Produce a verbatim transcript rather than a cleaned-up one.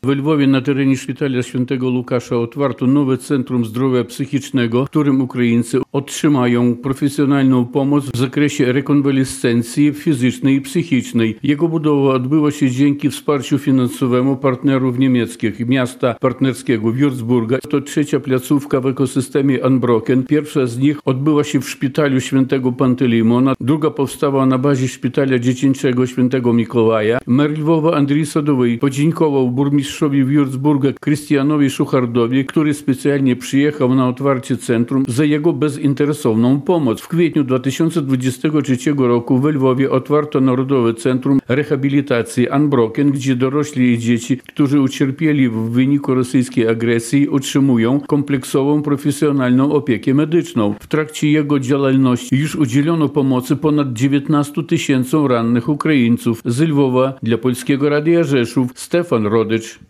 W Lwowie na terenie szpitala Świętego Łukasza otwarto nowe Centrum Zdrowia Psychicznego, w którym Ukraińcy otrzymają profesjonalną pomoc w zakresie rekonwalescencji fizycznej i psychicznej. Jego budowa odbyła się dzięki wsparciu finansowemu partnerów niemieckich miasta partnerskiego Würzburga. To trzecia placówka w ekosystemie Unbroken. Pierwsza z nich odbyła się w szpitalu Świętego Pantelimona, druga powstała na bazie szpitala dziecięcego Świętego Mikołaja. Mer Lwowa Andrzej Sadowy podziękował burmistrzowi Würzburga Krystianowi Szuchardowi, który specjalnie przyjechał na otwarcie centrum, za jego bezinteresowną pomoc. W kwietniu dwa tysiące dwudziestego trzeciego roku w Lwowie otwarto Narodowe Centrum Rehabilitacji Unbroken, gdzie dorośli i dzieci, którzy ucierpieli w wyniku rosyjskiej agresji, otrzymują kompleksową, profesjonalną opiekę medyczną. W trakcie jego działalności już udzielono pomocy ponad dziewiętnastu tysięcom rannych Ukraińców. Z Lwowa dla Polskiego Radia Rzeszów Stefan Rodycz.